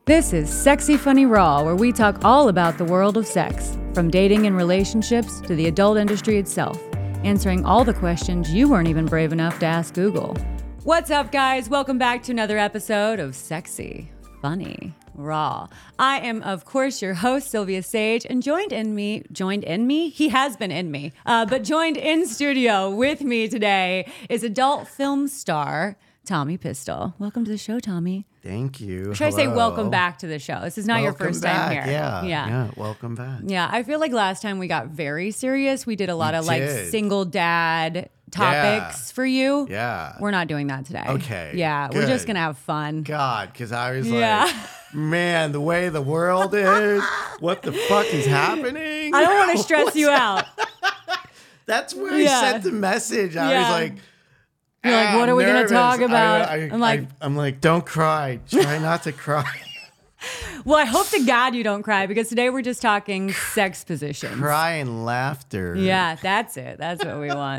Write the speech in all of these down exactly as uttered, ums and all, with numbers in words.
This is Sexy Funny Raw, where we talk all about the world of sex, from dating and relationships to the adult industry itself, answering all the questions you weren't even brave enough to ask Google. What's up, guys? Welcome back to another episode of Sexy Funny Raw. I am, of course, your host, Sylvia Sage, and joined in me, joined in me? He has been in me, uh, but joined in studio with me today is adult film star Tommy Pistol. Welcome to the show, Tommy. Thank you. Or should Hello. I say welcome back to the show? This is not welcome your first back. time here. Yeah, yeah. Yeah. Welcome back. Yeah. I feel like last time we got very serious. We did a lot We of like did. single dad topics Yeah. for you. Yeah. We're not doing that today. Okay, Yeah. We're just good. going to have fun. God, because I was Yeah. like, man, the way the world is, what the fuck is happening? I don't want to stress you out. That's where Yeah. I sent the message. I Yeah. was like, You're like, "Ah, what are we I'm going to nervous." talk about? I, I, I'm like, I, I'm like, don't cry. Try not to cry. well, I hope to God you don't cry because today we're just talking sex positions. Cry and laughter. Yeah, that's it. That's what we want.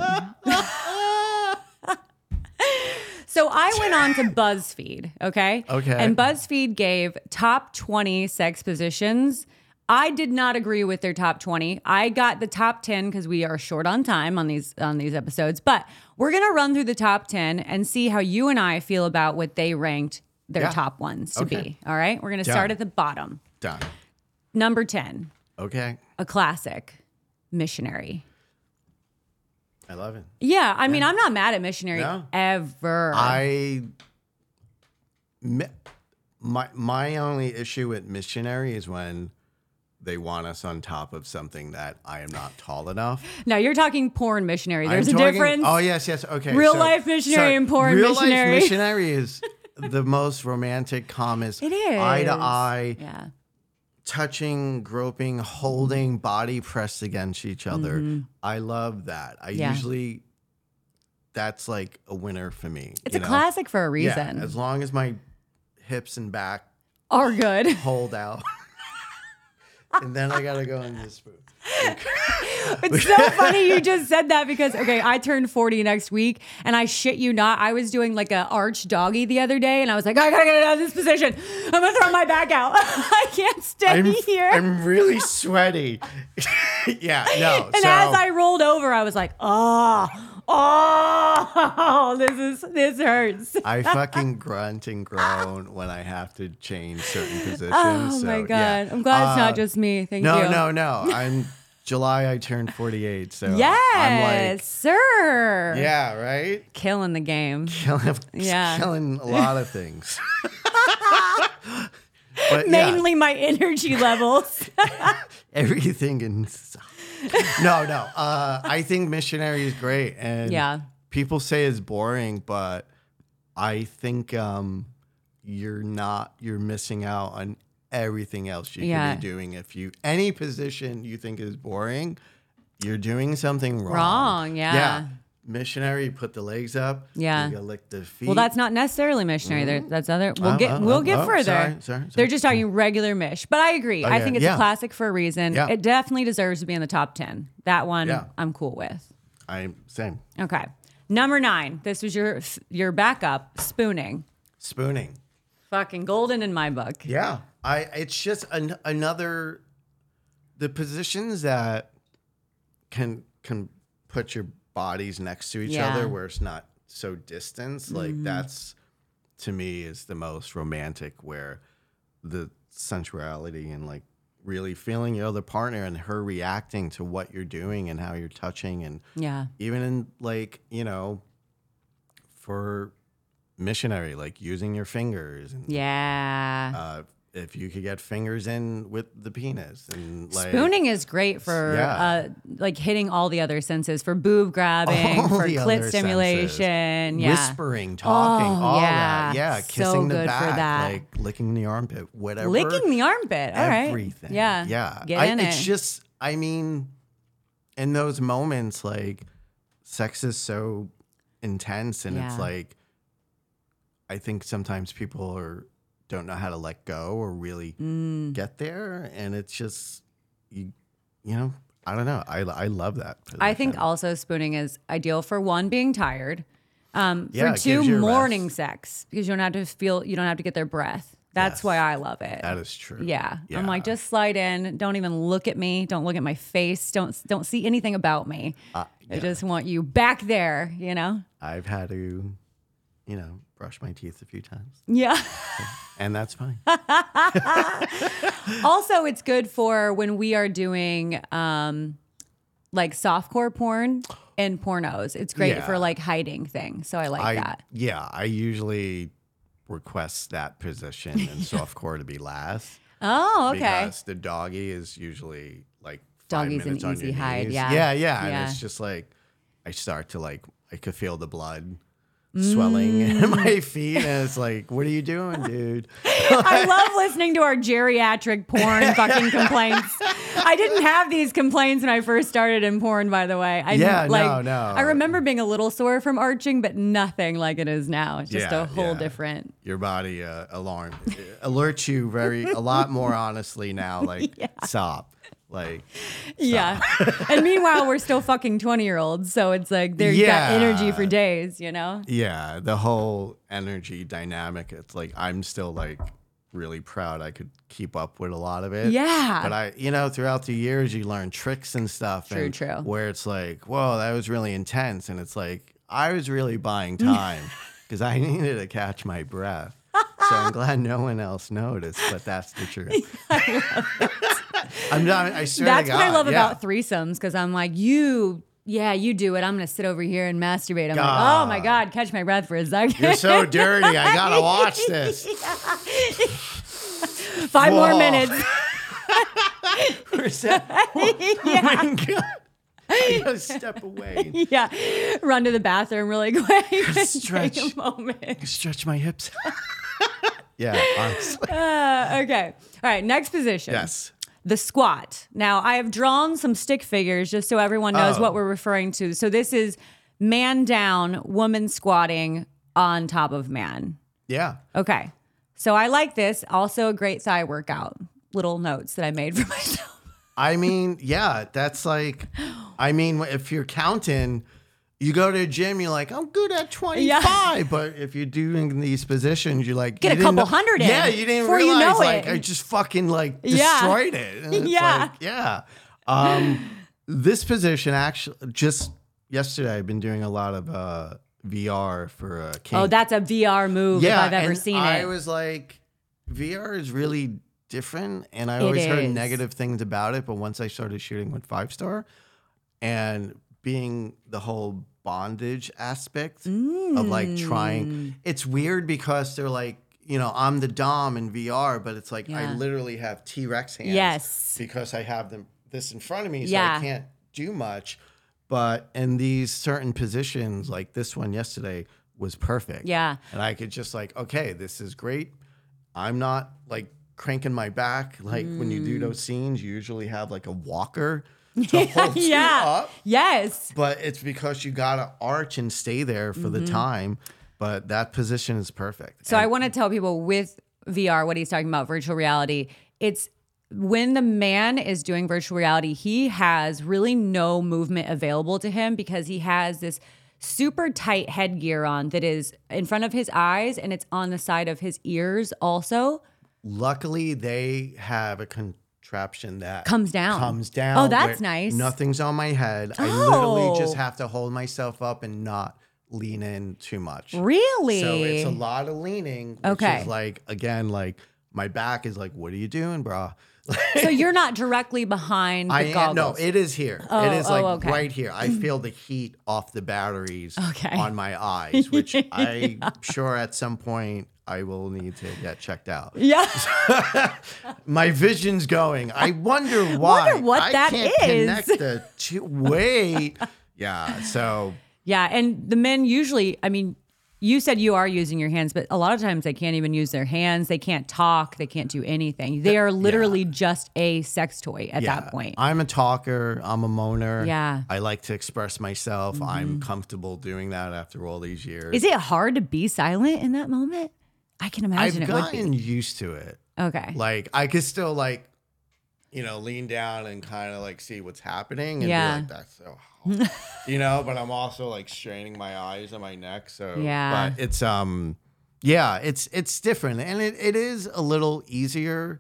So I went on to BuzzFeed, okay? Okay. And BuzzFeed gave top twenty sex positions. I did not agree with their top twenty. I got the top ten because we are short on time on these on these episodes. But we're gonna run through the top ten and see how you and I feel about what they ranked their Yeah. top ones to Okay. be. All right. We're gonna Done. start at the bottom. Done. Number ten, Okay. a classic, Missionary. I love it. Yeah, I mean, I'm not mad at Missionary No. ever. I mi- my my only issue with Missionary is when they want us on top of something that I am not tall enough. No, you're talking porn missionary. There's I'm a talking- difference. Oh yes, yes. Okay. Real life missionary and porn real missionary. life missionary is the most romantic, calmest, It is. eye to eye, Yeah. touching, groping, holding, body pressed against each other. I love that. I Mm-hmm. Yeah. usually that's like a winner for me. It's you a know? classic for a reason. Yeah, as long as my hips and back Are good. hold out. And then I gotta go in this food. It's so funny you just said that because, okay, I turned forty next week and I shit you not, I was doing like a arch doggy the other day and I was like, I gotta get out of this position. I'm gonna throw my back out. I can't stay I'm, here. I'm really sweaty. Yeah, no. and so, as I rolled over, I was like, oh, oh, this is, this hurts. I fucking grunt and groan when I have to change certain positions. Oh so, my God. yeah. I'm glad it's Uh, not just me. Thank No, you. no, no. I'm July. I turned forty-eight. So Yes, I'm like, sir. yeah, right. Killing the game. Killing, Yeah. killing a lot of things. But yeah, Mainly my energy levels. everything in. No, no. Uh, I think Missionary is great, and Yeah. people say it's boring, but I think um, you're not. You're missing out on everything else you Yeah. could be doing. If you any position you think is boring, you're doing something wrong. Wrong, yeah. Yeah. Missionary, put the legs up. Yeah. You gotta lick the feet. Well, that's not necessarily missionary. There, that's other. We'll Oh, get. oh, we'll oh, get oh, further. sorry, sorry, sorry. They're just talking regular mish, but I agree. I Okay, think it's yeah. a classic for a reason. Yeah. It definitely deserves to be in the top ten. That one, Yeah. I'm cool with. I'm same. Okay, number nine. This was your your backup spooning. Spooning. Fucking golden in my book. Yeah, I. It's just an, another. The positions that can can put your bodies next to each Yeah. other, where it's not so distant. Like that's to me is the most romantic, where the sensuality and like really feeling your other partner and her reacting to what you're doing and how you're touching, and Yeah. even in like you know, for missionary, like using your fingers and Yeah. uh, if you could get fingers in with the penis and like Spooning is great for Yeah. uh, like hitting all the other senses, for boob grabbing, all for the clit other stimulation, senses. yeah, whispering, talking, Oh, all yeah. that. Yeah, So kissing the good for back, that. like licking the armpit, whatever. licking the armpit. All right, everything. yeah, Yeah. Get I, in it's it. just I mean, in those moments, like sex is so intense and it's Yeah. like I think sometimes people are don't know how to let go or really Mm. get there, and it's just you you know I don't know I I love that I think position. also spooning is ideal for one, being tired, um, Yeah, for it two, gives you a morning rest. sex, because you don't have to feel, you don't have to get their breath. That's Yes. why I love it. That is true. Yeah. Yeah. I'm like, just slide in. Don't even look at me. Don't look at my face. Don't don't see anything about me. Uh, I yeah. just want you back there, you know? I've had to, you know, brush my teeth a few times, Yeah. and that's fine. Also, it's good for when we are doing um, like softcore porn and pornos. It's great Yeah. for like hiding things. So I like I that. yeah, I usually request that position in softcore to be last. Oh, okay. Because the doggy is usually like five Doggy's an minutes on easy your hide, knees. yeah. yeah, yeah, and Yeah. it's just like I start to like I could feel the blood swelling in my feet, and it's like, what are you doing, dude? I love listening to our geriatric porn fucking complaints. I didn't have these complaints when I first started in porn, by the way. I, Yeah, no, like, no. I remember being a little sore from arching, but nothing like it is now. It's just Yeah, a whole yeah. different. Your body uh, alarm alerts you very a lot more honestly now. Like stop, like Yeah. And meanwhile, we're still fucking twenty year olds. So it's like they've Yeah. got energy for days, you know? yeah, the whole energy dynamic. It's like I'm still like really proud I could keep up with a lot of it. Yeah. But I, you know, throughout the years, you learn tricks and stuff. True, and true. Where it's like, whoa, that was really intense. And it's like, I was really buying time because I needed to catch my breath. So I'm glad no one else noticed, but that's the truth. I'm not, I swear That's to God. what I love yeah. about threesomes, because I'm like, you, yeah, you do it. I'm going to sit over here and masturbate. I'm like, God. oh my God, catch my breath for a second. You're so dirty. I got to watch this. Five more Whoa. minutes. Where's that? Oh, oh my God. I got to step away. Yeah. Run to the bathroom really quick. Stretch. Take a moment. Stretch my hips. Yeah, honestly. Uh, okay. All right. Next position. Yes. The squat. Now, I have drawn some stick figures just so everyone knows Oh. what we're referring to. So this is man down, woman squatting on top of man. Yeah. Okay. So I like this. Also a great thigh workout. Little notes that I made for myself. I mean, yeah, that's like, I mean, if you're counting, you go to a gym, you're like, I'm good at twenty-five. Yeah. But if you're doing these positions, you're like, Get you a couple didn't know- hundred in Yeah, you didn't before you realize, know like, it. I just fucking like Yeah. destroyed it. And it's Yeah. like, yeah. Um, this position actually, just yesterday, I've been doing a lot of uh, V R for uh, King. Oh, that's a V R move if I've ever and seen I it. was like, V R is really different, and I It always heard is. negative things about it. But once I started shooting with Five Star, and being the whole bondage aspect of like trying, it's weird because they're like, you know, I'm the Dom in V R, but it's like I Yeah. literally have T-Rex hands. Yes. because I have them this in front of me, so Yeah. I can't do much. But in these certain positions, like this one yesterday, was perfect. Yeah. And I could just like, okay, this is great. I'm not like cranking my back. Like when you Mm. do those scenes, you usually have like a walker to hold you Yeah. up. Yes. But it's because you gotta arch and stay there for the time. But that position is perfect. Mm-hmm. So I want to tell people with V R what he's talking about, virtual reality. It's when the man is doing virtual reality, he has really no movement available to him because he has this super tight headgear on that is in front of his eyes and it's on the side of his ears also. Luckily, they have a contraption that Comes down. Comes down. Oh, that's where nice. Nothing's on my head. I Oh. literally just have to hold myself up and not lean in too much. Really? So it's a lot of leaning, which Okay. is like, again, like my back is like, what are you doing, bro? So you're not directly behind the I am, goggles. no, it is here. Oh, it is oh, like okay. right here. I feel the heat off the batteries Okay. on my eyes, which I'm sure at some point I will need to get checked out. Yeah. My vision's going. I wonder why. Wonder what I that can't is. connect the two. Wait. Yeah. So Yeah. And the men usually, I mean, you said you are using your hands, but a lot of times they can't even use their hands. They can't talk. They can't do anything. They are literally just a sex toy at yeah, that point. I'm a talker. I'm a moaner. Yeah. I like to express myself. I'm comfortable doing that after all these years. Is it hard to be silent in that moment? I can imagine I've it would gotten be. used to it. Okay. Like I could still like, you know, lean down and kind of like see what's happening and Yeah. be like, that's so hard. You know, but I'm also like straining my eyes and my neck. So Yeah. but it's um Yeah, it's it's different, and it, it is a little easier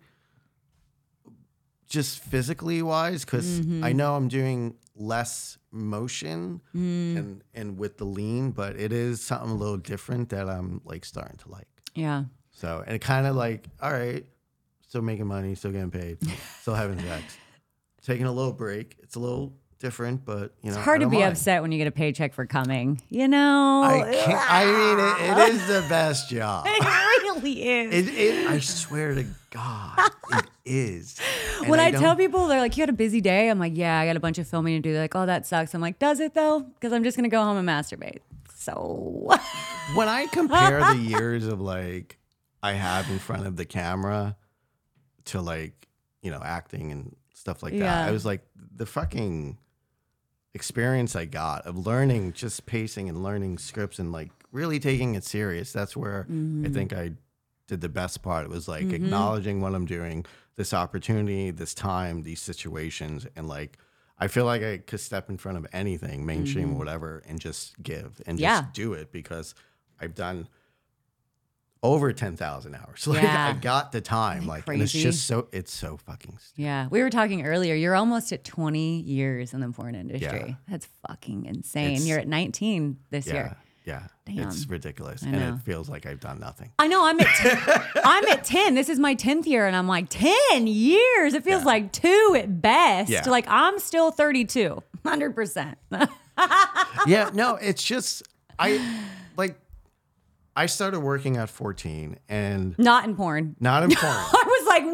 just physically wise, because mm-hmm. I know I'm doing less motion mm. and and with the lean, but it is something a little different that I'm like starting to like. Yeah. So, and it kind of like, all right, still making money, still getting paid, still having sex, taking a little break. It's a little different, but you know, it's hard to be mind. upset when you get a paycheck for coming. You know, I can't. I mean, it, it is the best job. It really is. It, it, I swear to God, it is. And when I, I tell people, they're like, "You had a busy day." I'm like, "Yeah, I got a bunch of filming to do." They're like, "Oh, that sucks." I'm like, "Does it though?" Because I'm just gonna go home and masturbate. So when I compare the years of like I have in front of the camera to like, you know, acting and stuff like that, yeah. I was like, the fucking experience I got of learning just pacing and learning scripts and like really taking it serious. That's where mm-hmm. I think I did the best part. It was like mm-hmm. acknowledging what I'm doing, this opportunity, this time, these situations. And like, I feel like I could step in front of anything, mainstream mm-hmm. or whatever, and just give and yeah. just do it, because I've done over ten thousand hours. Like yeah. I got the time. Like, and it's just so, it's so fucking stupid. Yeah. We were talking earlier, you're almost at twenty years in the porn industry. Yeah. That's fucking insane. It's, you're at nineteen this yeah, year. Yeah. Damn. It's ridiculous. And it feels like I've done nothing. I know. I'm at ten, I'm at ten. This is my tenth year. And I'm like, ten years? It feels yeah. like two at best. Yeah. Like I'm still thirty-two. one hundred percent. Yeah. No, it's just, I like, I started working at fourteen and not in porn. Not in porn. I was like,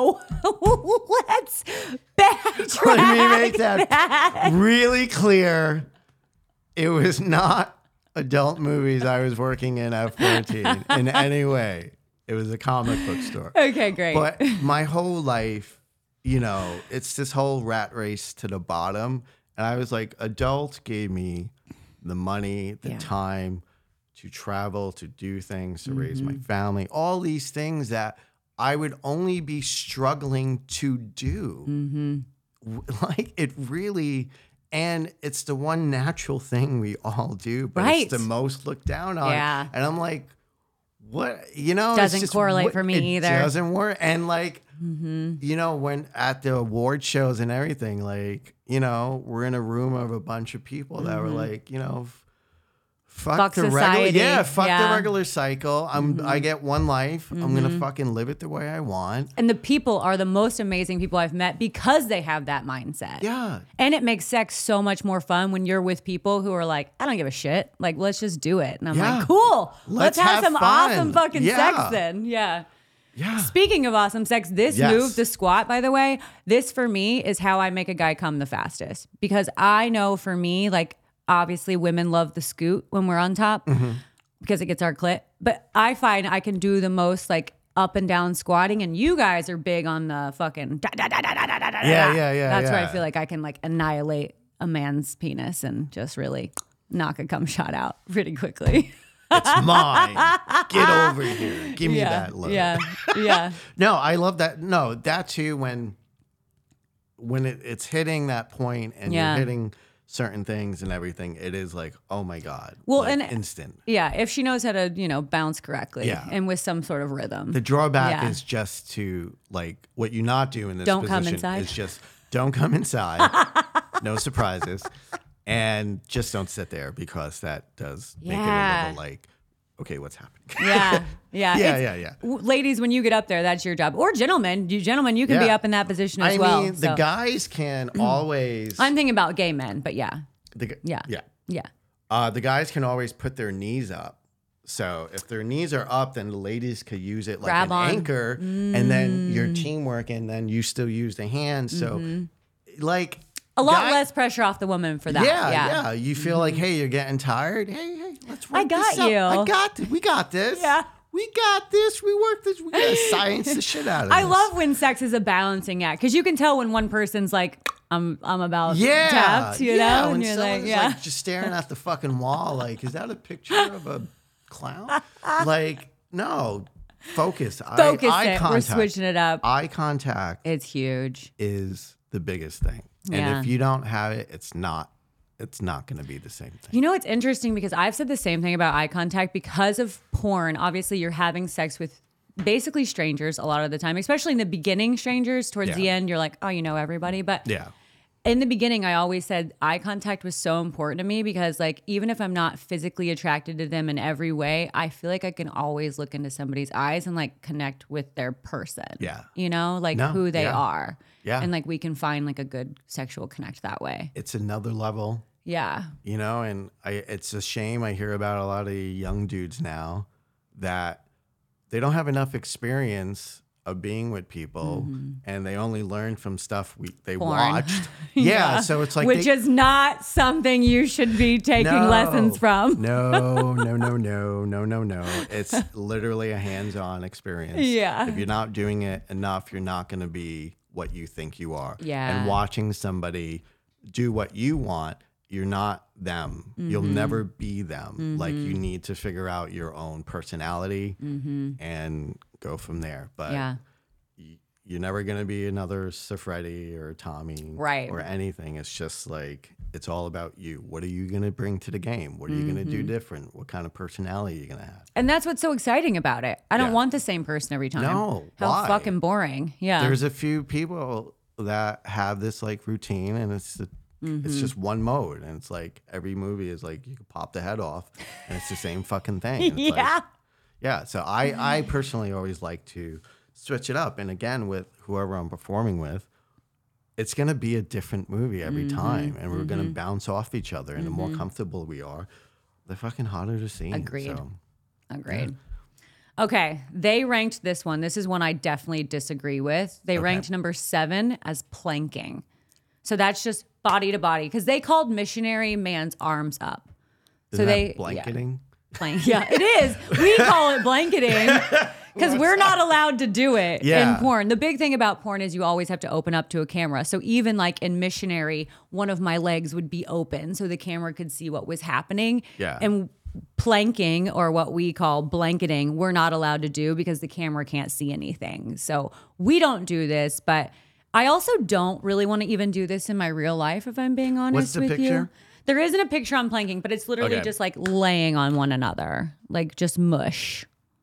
whoa, let's backtrack. Let me make that, that really clear. It was not adult movies I was working in at fourteen in any way. It was a comic book store. Okay, great. But my whole life, you know, it's this whole rat race to the bottom. And I was like, adult gave me the money, the yeah. time to travel, to do things, to mm-hmm. raise my family, all these things that I would only be struggling to do. Mm-hmm. Like it really, and it's the one natural thing we all do, but right. it's the most looked down on. Yeah. And I'm like, what, you know, doesn't it's just, correlate what, for me it either. Doesn't work. And like, mm-hmm. you know, when at the award shows and everything, like, you know, we're in a room of a bunch of people that mm-hmm. were like, you know, Fuck, fuck the society. regular, yeah. Fuck yeah. the regular cycle. I'm, mm-hmm. I get one life. Mm-hmm. I'm gonna fucking live it the way I want. And the people are the most amazing people I've met because they have that mindset. Yeah. And it makes sex so much more fun when you're with people who are like, I don't give a shit. Like, let's just do it. And I'm yeah. like, cool. Let's, let's have, have some fun. awesome fucking yeah. sex then. Yeah. Yeah. Speaking of awesome sex, this yes. move, the squat, by the way, this for me is how I make a guy come the fastest. Because I know for me, like, obviously, women love the scoot when we're on top mm-hmm. because it gets our clit. But I find I can do the most like up and down squatting, and you guys are big on the fucking da da da da da da da da. Yeah, yeah, yeah. That's yeah. where I feel like I can like annihilate a man's penis and just really knock a cum shot out pretty quickly. It's mine. Get over here. Give me yeah, that look. Yeah, yeah. No, I love that. No, that too. When when it, it's hitting that point and yeah. you're hitting certain things and everything, it is like, oh my God. Well, like and instant. Yeah, if she knows how to, you know, bounce correctly yeah. and with some sort of rhythm. The drawback yeah. is just to like what you not do in this don't position come inside. is just don't come inside. No surprises. And just don't sit there, because that does make yeah. it a little like, okay, what's happening? Yeah, yeah, yeah, yeah, yeah. W- ladies, when you get up there, that's your job. Or gentlemen, you gentlemen, you can yeah. be up in that position as I well. I mean, so. the guys can always. I'm thinking about gay men, but yeah, the, yeah, yeah, yeah. Uh, the guys can always put their knees up. So if their knees are up, then the ladies could use it like Grab an on. anchor, mm. and then your teamwork, and then you still use the hands. So, mm-hmm. like. A lot Guy, less pressure off the woman for that. Yeah, yeah. yeah. You feel mm-hmm. like, hey, you're getting tired. Hey, hey, let's work I got this out. you. I got this. We got this. Yeah. We got this. We worked this. We got to science the shit out of I this. love when sex is a balancing act, because you can tell when one person's like, I'm I'm about yeah, tapped, you yeah. know? When And you're someone's like, yeah. like just staring at the fucking wall, like, is that a picture of a clown? Like, no. Focus. Focus eye, eye it. contact. We're switching it up. Eye contact. It's huge. Is the biggest thing. And yeah. if you don't have it, it's not it's not going to be the same thing. You know, it's interesting because I've said the same thing about eye contact because of porn. Obviously, you're having sex with basically strangers a lot of the time, especially in the beginning, strangers. Towards Yeah. the end, you're like, oh, you know everybody. But Yeah. in the beginning, I always said eye contact was so important to me because, like, even if I'm not physically attracted to them in every way, I feel like I can always look into somebody's eyes and, like, connect with their person. Yeah. You know, like No, who they yeah. are. Yeah. And, like, we can find, like, a good sexual connect that way. It's another level, Yeah. you know, and I, it's a shame I hear about a lot of young dudes now that they don't have enough experience of being with people, mm-hmm. and they only learn from stuff we they Porn. watched. Yeah, yeah, so it's like which they, is not something you should be taking no, lessons from. no, no, no, no, no, no, no. It's literally a hands-on experience. Yeah. If you're not doing it enough, you're not going to be what you think you are. Yeah. And watching somebody do what you want, you're not them. Mm-hmm. You'll never be them. Mm-hmm. Like, you need to figure out your own personality mm-hmm. and go from there. But yeah. y- you're never going to be another Safredi or Tommy right. or anything. It's just like, it's all about you. What are you going to bring to the game? What are you mm-hmm. going to do different? What kind of personality are you going to have? And that's what's so exciting about it. I don't Yeah. want the same person every time. No, How why? fucking boring. Yeah. There's a few people that have this like routine, and it's the Mm-hmm. it's just one mode, and it's like every movie is like you can pop the head off, and it's the same fucking thing. It's yeah, like, yeah. So I, I personally always like to switch it up, and again with whoever I'm performing with, it's gonna be a different movie every mm-hmm. time, and we're mm-hmm. gonna bounce off each other. And mm-hmm. the more comfortable we are, the fucking hotter the scene. Agreed. So, Agreed. Yeah. Okay, they ranked this one. This is one I definitely disagree with. They okay. ranked number seven as planking. So that's just body to body, because they called missionary man's arms up. Isn't so that they blanketing. Yeah, Blank, yeah, it is. We call it blanketing because we're not allowed to do it yeah. in porn. The big thing about porn is you always have to open up to a camera. So even like in missionary, one of my legs would be open so the camera could see what was happening. Yeah. And planking, or what we call blanketing, we're not allowed to do because the camera can't see anything. So we don't do this, but I also don't really want to even do this in my real life, if I'm being honest What's the with picture? you. There isn't a picture on planking, but it's literally okay. just like laying on one another, like just mush,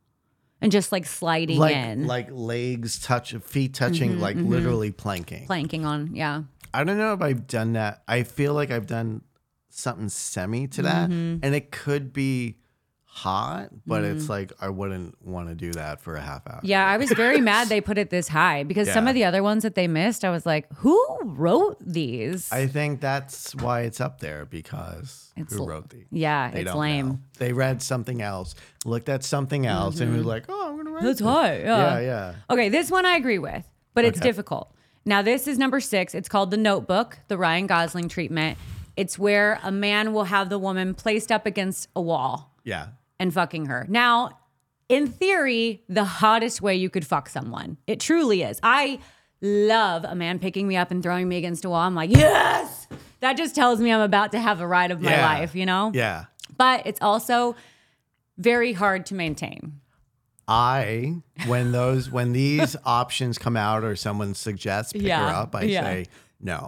and just like sliding like, in, like legs touch, feet touching, mm-hmm, like mm-hmm. literally planking. Planking on, yeah. I don't know if I've done that. I feel like I've done something semi to that, mm-hmm. and it could be hot, but mm-hmm. it's like I wouldn't want to do that for a half hour. Yeah, I was very mad they put it this high because yeah. some of the other ones that they missed, I was like, who wrote these? I think that's why it's up there, because it's, who wrote these? Yeah, they it's don't lame. Know. They read something else, looked at something else, mm-hmm. and was like, oh, I'm going to write That's this. high. Yeah. yeah, yeah. Okay, this one I agree with, but it's okay. difficult. Now, this is number six. It's called The Notebook, the Ryan Gosling treatment. It's where a man will have the woman placed up against a wall. Yeah. And fucking her. Now, in theory, the hottest way you could fuck someone. It truly is. I love a man picking me up and throwing me against a wall. I'm like, yes! That just tells me I'm about to have a ride of my yeah. life, you know? Yeah. But it's also very hard to maintain. I, when those, when these options come out or someone suggests pick yeah. her up, I yeah. say no.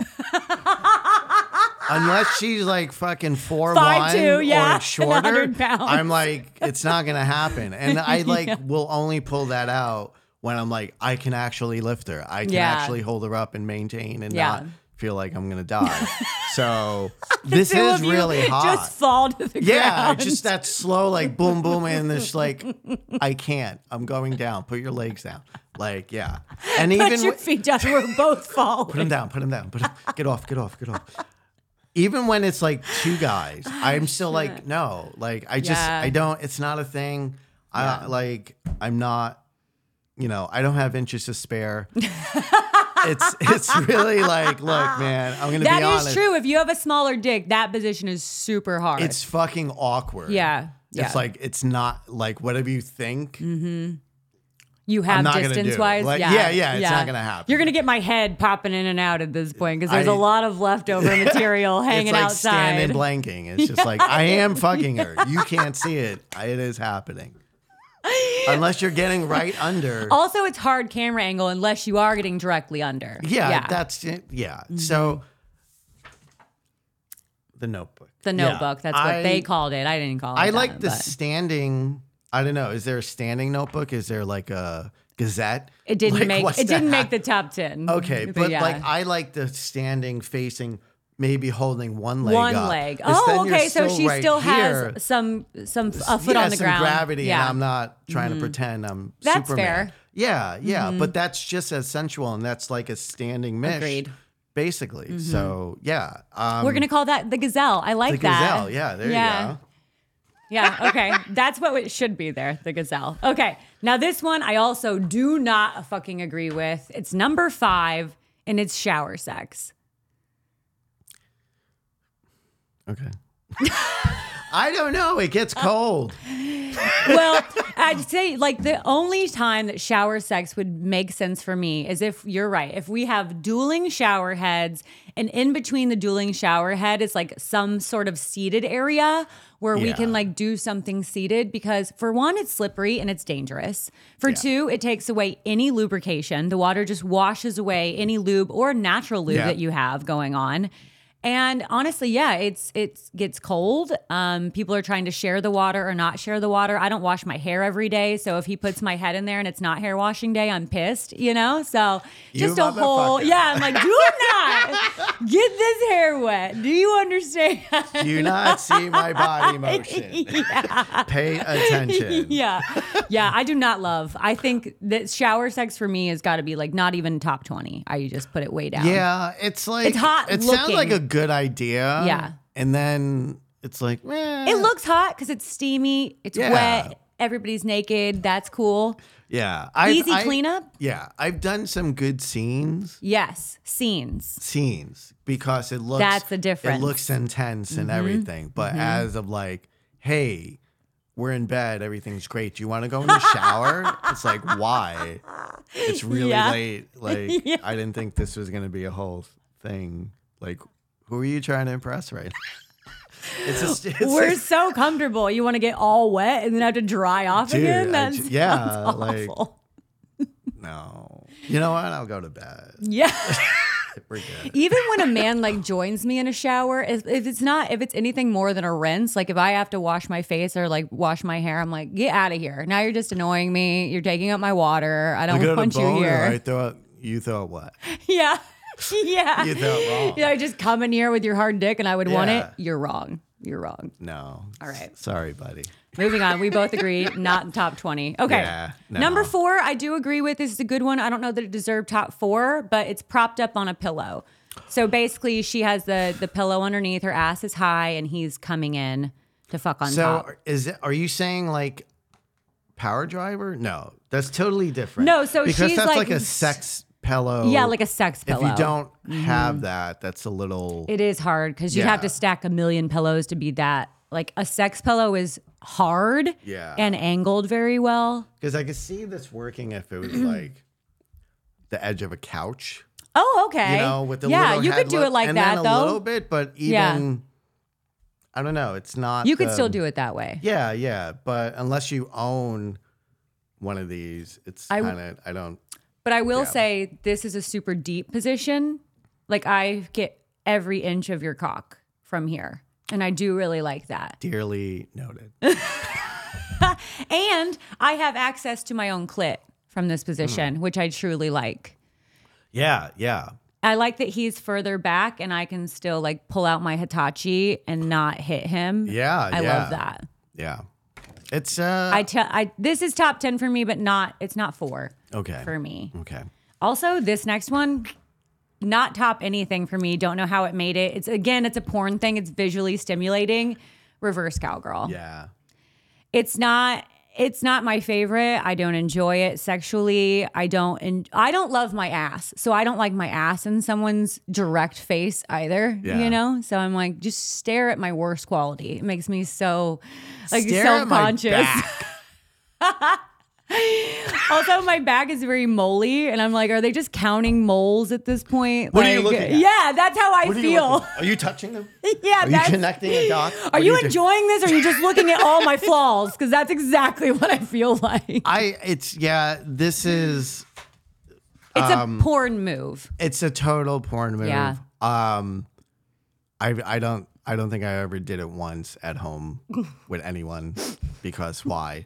Unless she's like fucking four Five, one two, yeah, or shorter, pounds. I'm like, it's not gonna happen. And I like yeah. will only pull that out when I'm like, I can actually lift her. I can yeah. actually hold her up and maintain and yeah. not feel like I'm gonna die. So this two is of you really hot. Just fall to the yeah, ground. just that slow, like boom, boom, and this like, I can't. I'm going down. Put your legs down. Like, yeah. And Put even your feet down. We're both falling. Put them down. Put them down. Put 'em, get off. Get off. Get off. Even when it's like two guys, I'm still like, no, like I just, yeah. I don't, it's not a thing. Yeah. I like, I'm not, you know, I don't have inches to spare. it's, it's really like, look, man, I'm going to be honest. That is true. If you have a smaller dick, that position is super hard. It's fucking awkward. Yeah. yeah. It's like, it's not like whatever you think. Mm-hmm. You have distance wise. Like, yeah. yeah, yeah, it's yeah. not going to happen. You're going to get my head popping in and out at this point because there's I, a lot of leftover material hanging it's like outside. Standing blanking. It's just like, I am fucking her. You can't see it. It is happening. Unless you're getting right under. Also, it's hard camera angle unless you are getting directly under. Yeah, yeah. that's it. Yeah. Mm-hmm. So The Notebook. The Notebook. Yeah. That's what I, they called it. I didn't call it I that, like the but. standing. I don't know. Is there a standing notebook? Is there like a Gazette? It didn't like, make it didn't make the top ten. Okay, but, but yeah. like I like the standing facing, maybe holding one leg one up. leg. Oh, okay. So she right still here. has some some a foot yeah, on the some ground. gravity, yeah. and I'm not trying mm-hmm. to pretend I'm that's Superman. Fair. Yeah, yeah, mm-hmm. but that's just as sensual, and that's like a standing mish. Agreed. Basically, mm-hmm. so yeah, um, we're gonna call that the Gazelle. I like the that. Gazelle. Yeah, there yeah. you go. Yeah, okay. That's what it should be there, the Gazelle. Okay, now this one I also do not fucking agree with. It's number five, and it's shower sex. Okay. I don't know. It gets cold. Well, I'd say like the only time that shower sex would make sense for me is if you're right. If we have dueling shower heads and in between the dueling shower head is like some sort of seated area where yeah. we can like do something seated because for one, it's slippery and it's dangerous. For yeah. two, it takes away any lubrication. The water just washes away any lube or natural lube yeah. that you have going on. And honestly, yeah, it's it gets cold. Um, people are trying to share the water or not share the water. I don't wash my hair every day, so if he puts my head in there and it's not hair washing day, I'm pissed, you know? So just you a whole, yeah, I'm like, do not get this hair wet. Do you understand? Do not see my body motion. Yeah. Pay attention. Yeah, yeah, I do not love. I think that shower sex for me has got to be like not even top twenty. I just put it way down. Yeah, it's like, it's hot It looking. sounds like a good idea. Yeah. And then it's like, eh. It looks hot because it's steamy. It's yeah. wet. Everybody's naked. That's cool. Yeah. I've, Easy I, cleanup. Yeah. I've done some good scenes. Yes. Scenes. Scenes. Because it looks. That's the difference. It looks intense mm-hmm. and everything. But mm-hmm. as of like, hey, we're in bed. Everything's great. Do you want to go in the shower? It's like, why? It's really yeah. late. Like, yeah. I didn't think this was going to be a whole thing. Like, who are you trying to impress right now? It's just, it's We're like, so comfortable. You want to get all wet and then have to dry off dude, again? I That's ju- yeah, like awful. No. You know what? I'll go to bed. Yeah. We're good. Even when a man like joins me in a shower, if, if it's not, if it's anything more than a rinse, like if I have to wash my face or like wash my hair, I'm like, get out of here. Now you're just annoying me. You're taking up my water. I don't want you here. I throw out, you throw out what? Yeah. Yeah. You throw it wrong. You know, just come in here with your hard dick and I would yeah. want it. You're wrong. You're wrong. No. All right. Sorry, buddy. Moving on. We both agree, not in top twenty. Okay. Yeah, no. Number four, I do agree with. This is a good one. I don't know that it deserved top four, but it's propped up on a pillow. So basically, she has the the pillow underneath. Her ass is high, and he's coming in to fuck on so top. So is it? Are you saying like power driver? No, that's totally different. No, so because she's that's like, like a sex pillow. Yeah, like a sex pillow. If you don't mm-hmm. have that, that's a little. It is hard because you'd yeah. have to stack a million pillows to be that. Like a sex pillow is hard yeah. and angled very well. Because I could see this working if it was like the edge of a couch. Oh, okay. You know, with the yeah, little you head could do look, it like and that then though. a little bit, but even yeah. I don't know. It's not. You could the, still do it that way. Yeah, yeah, but unless you own one of these, it's kind of I don't. But I will yeah. say this is a super deep position. Like I get every inch of your cock from here. And I do really like that. Dearly noted. And I have access to my own clit from this position, mm. which I truly like. Yeah, yeah. I like that he's further back and I can still like pull out my Hitachi and not hit him. Yeah, I yeah. love that. Yeah. It's uh I tell I this is top ten for me, but not it's not four. Okay. For me. Okay. Also, this next one, not top anything for me. Don't know how it made it. It's again, it's a porn thing. It's visually stimulating. Reverse cowgirl. Yeah. It's not. It's not my favorite. I don't enjoy it sexually. I don't. En- I don't love my ass, so I don't like my ass in someone's direct face either. Yeah. You know. So I'm like, just stare at my worst quality. It makes me so like stare self-conscious. At my back. Also, my back is very moly, and I'm like, are they just counting moles at this point? What like, are you looking at? Yeah, that's how I What are feel. You looking at? Are you touching them? Yeah, are that's, you connecting a dot? Are What you, you enjoying this, or are you just looking at all my flaws? Because that's exactly what I feel like. I. It's yeah. This is. It's um, a porn move. It's a total porn move. Yeah. Um, I I don't I don't think I ever did it once at home with anyone because why?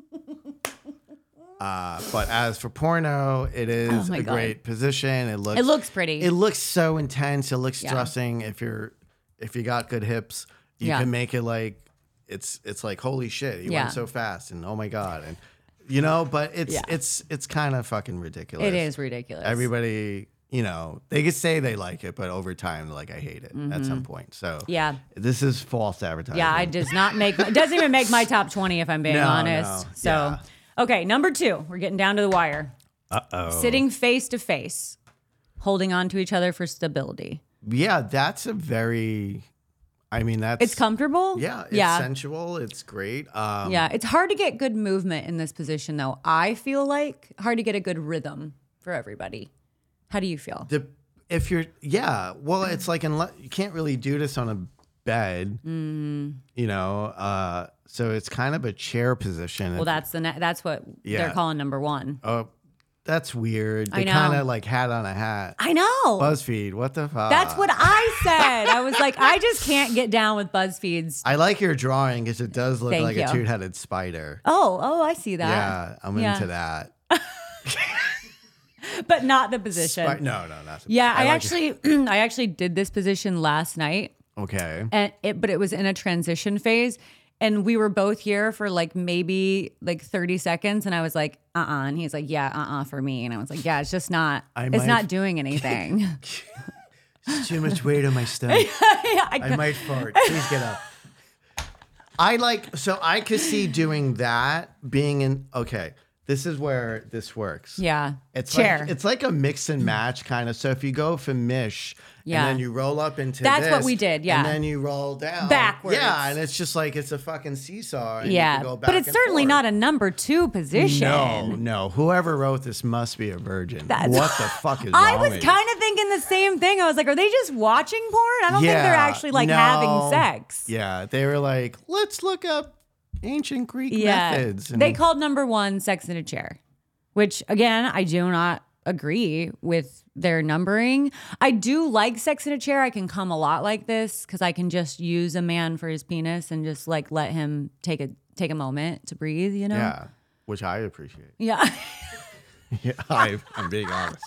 Uh, but as for porno, it is Oh my a God. great position. It looks It looks pretty. It looks so intense. It looks Yeah. stressing. If you're if you got good hips, you Yeah. can make it like it's it's like holy shit, you Yeah. went so fast and oh my God. And you know, but it's Yeah. it's it's kind of fucking ridiculous. It is ridiculous. Everybody, you know, they could say they like it, but over time, they're like, I hate it at some point. So Mm-hmm. Yeah. this is false advertising. Yeah, it does not make it doesn't even make my top twenty if I'm being No, honest. no, So, yeah. okay, number two, we're getting down to the wire. Uh-oh. Sitting face to face, holding on to each other for stability. Yeah, that's a very, I mean, that's. It's comfortable. Yeah, it's yeah, sensual. It's great. Um, yeah. It's hard to get good movement in this position, though. I feel like hard to get a good rhythm for everybody. How do you feel? The, if you're, yeah, well, it's like, unless, you can't really do this on a bed, Mm. you know, uh, so it's kind of a chair position. Well, that's the ne- that's what Yeah. they're calling number one. Oh, that's weird. I They know. kind of like hat on a hat. I know. BuzzFeed, what the fuck? That's what I said. I was like, I just can't get down with BuzzFeed's. I like your drawing because it does look Thank like a you. two-headed spider. Oh, oh, I see that. Yeah, I'm Yeah. into that. But not the position. Spi- no, no, not. the- Yeah, I, like it. actually, I actually did this position last night, Okay. and it, but it was in a transition phase, and we were both here for like maybe like thirty seconds, and I was like, uh, uh and he's like, yeah, uh, uh for me, and I was like, yeah, it's just not, I it's might- not doing anything. It's too much weight on my stomach. Yeah, I, I might fart. Please get up. I like, so I could see doing that being in, okay, this is where this works. yeah, It's chair. like it's like a mix and match kind of. So if you go for mish, Yeah. and then you roll up into That's what this, we did, yeah. and then you roll down Backwards. Yeah, and it's just like it's a fucking seesaw. And you yeah, can go back but it's and certainly forth. not a number two position. No, no. Whoever wrote this must be a virgin. That's- what the fuck is I wrong was with you? kind of thinking the same thing. I was like, are they just watching porn? I don't think they're Yeah, actually like no. having sex. Yeah, they were like, let's look up ancient Greek Yeah. methods. And They called number one sex in a chair, which again, I do not agree with their numbering. I do like sex in a chair. I can come a lot like this because I can just use a man for his penis and just like let him take a take a moment to breathe, you know? yeah, which I appreciate. Yeah. Yeah, I, I'm being honest.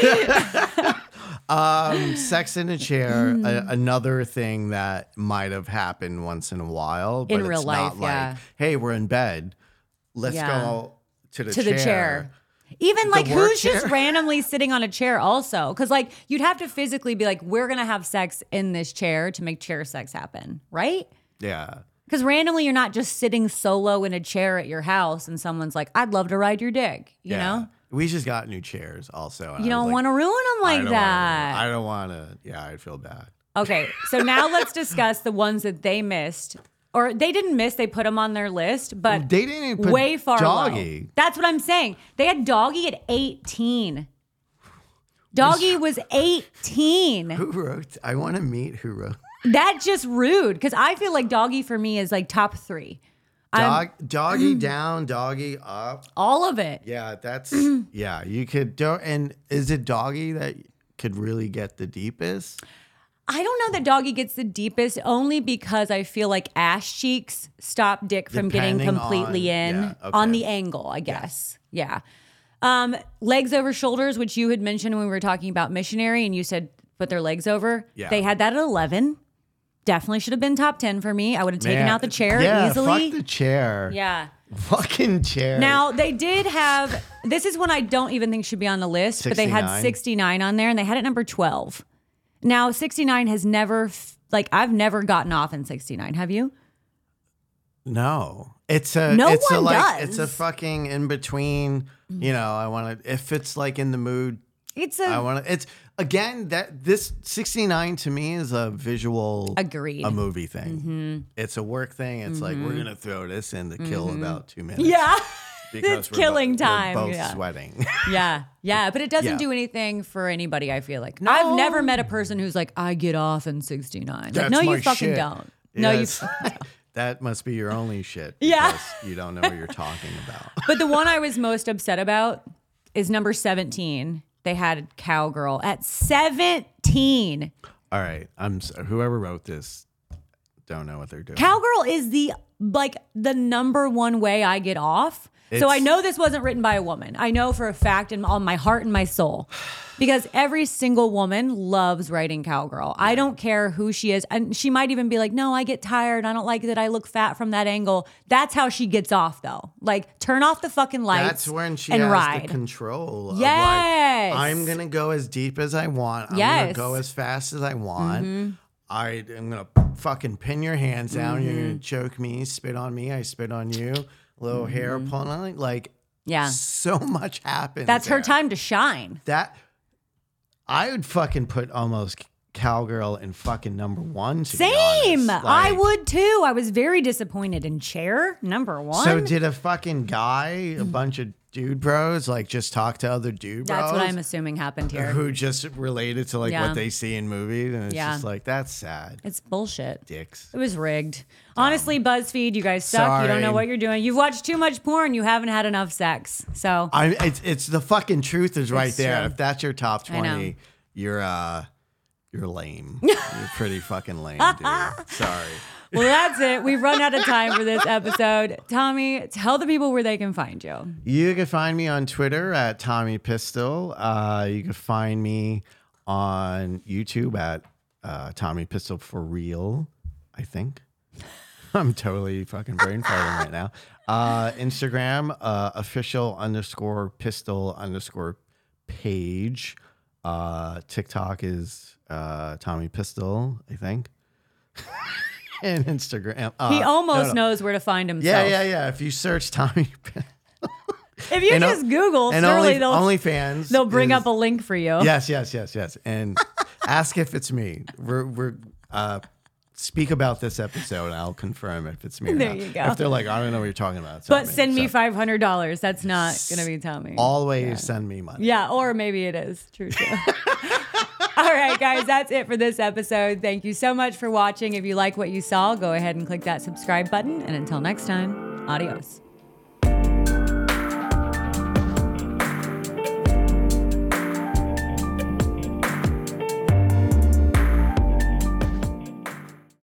um, sex in a chair, a, another thing that might have happened once in a while, but In it's real not life, like, yeah. hey, we're in bed, let's Yeah. go to the to chair. the chair. Even like work who's just chair? randomly sitting on a chair also? Because like you'd have to physically be like, we're gonna have sex in this chair to make chair sex happen, right? Yeah. Because randomly you're not just sitting solo in a chair at your house and someone's like, I'd love to ride your dick, you yeah. know? We just got new chairs also. and You I was don't like, want to ruin them I like don't wanna- that. I don't want to. Yeah, I'd feel bad. Okay, so now let's discuss the ones that they missed. Or they didn't miss, they put them on their list, but They didn't even put way far doggy. low. That's what I'm saying. They had doggy at eighteen. Doggy was eighteen. Who wrote? I want to meet who wrote. That's just rude because I feel like doggy for me is like top three. I'm- Dog, doggy down, doggy up. all of it. Yeah, that's yeah. You could do. And is it doggy that could really get the deepest? I don't know that doggy gets the deepest only because I feel like ass cheeks stop dick from getting Depending completely on- in yeah, okay. on the angle, I guess. Yeah. Um, legs over shoulders, which you had mentioned when we were talking about missionary and you said put their legs over. Yeah. They had that at eleven. Definitely should have been top ten for me. I would have taken Man, out the chair yeah, easily. Fuck the chair. Yeah. Fucking chair. Now they did have, this is one I don't even think should be on the list, but they had sixty-nine? sixty-nine on there and they had it number twelve. Now sixty-nine has never, f- like I've never gotten off in sixty-nine. Have you? no, it's a. No it's a one like. does. It's a fucking in between. You know, I want to. If it's like in the mood, It's a, I want to. It's again that this sixty-nine to me is a visual. Agreed. A movie thing. It's a work thing. It's like we're gonna throw this in to kill about two minutes. yeah. because it's we're killing bo- time, We're both yeah. sweating. Yeah. Yeah. But it doesn't Yeah. do anything for anybody, I feel like. I've never met a person who's like, I get off in sixty-nine. Like, That's no, my you fucking shit. don't. No, you Yes. fucking don't. That must be your only shit. Yeah. because you don't know what you're talking about. But the one I was most upset about is number seventeen. They had Cowgirl at seventeen. All right, I'm s- whoever wrote this. don't know what they're doing. Cowgirl is the like the number one way I get off. It's, so I know this wasn't written by a woman. I know for a fact and on my heart and my soul. Because every single woman loves writing Cowgirl. I don't care who she is. And she might even be like, no, I get tired. I don't like that I look fat from that angle. That's how she gets off, though. Like, turn off the fucking lights That's when she and has ride. the control. Yes. Of like, I'm going to go as deep as I want. I'm Yes. going to go as fast as I want. Mm-hmm. I am going to fucking pin your hands down. Mm-hmm. You're going to choke me, spit on me. I spit on you. Little mm-hmm. hair pulling. Like, yeah. so much happens. That's there. her time to shine. That... I would fucking put almost Cowgirl in fucking number one. To Same. Like, I would too. I was very disappointed in Cher, number one. So did a fucking guy, a bunch of dude bros, like just talk to other dude bros? That's what I'm assuming happened here. Who just related to like Yeah. what they see in movies. And it's Yeah. just like, that's sad. It's bullshit. Dicks. It was rigged. Honestly, BuzzFeed, you guys suck. Sorry. You don't know what you're doing. You've watched too much porn. You haven't had enough sex. So I, it's, it's the fucking truth is right It's there. true. If that's your top I know. twenty, you're, uh, you're lame. You're pretty fucking lame, dude. Sorry. well, that's it. We've run out of time for this episode. Tommy, tell the people where they can find you. You can find me on Twitter at Tommy Pistol. Uh, you can find me on YouTube at uh, Tommy Pistol for real, I think. I'm totally fucking brain farting right now. Uh, Instagram, uh, official underscore pistol underscore page. Uh, TikTok is uh, Tommy Pistol, I think. And Instagram. Uh, He almost no, no. knows where to find himself. Yeah, yeah, yeah. If you search Tommy Pistol. If you And, just Google, and surely only, they'll, OnlyFans. they'll bring is- up a link for you. Yes, yes, yes, yes. And ask if it's me. We're we're uh, speak about this episode, and I'll confirm if it's me. Or There not. you go. If they're like, I don't know what you're talking about, it's not But send me So five hundred dollars. That's not going to be Tommy. always Yeah. send me money. Yeah, or maybe it is. True, true. All right, guys, that's it for this episode. Thank you so much for watching. If you like what you saw, go ahead and click that subscribe button. And until next time, adios.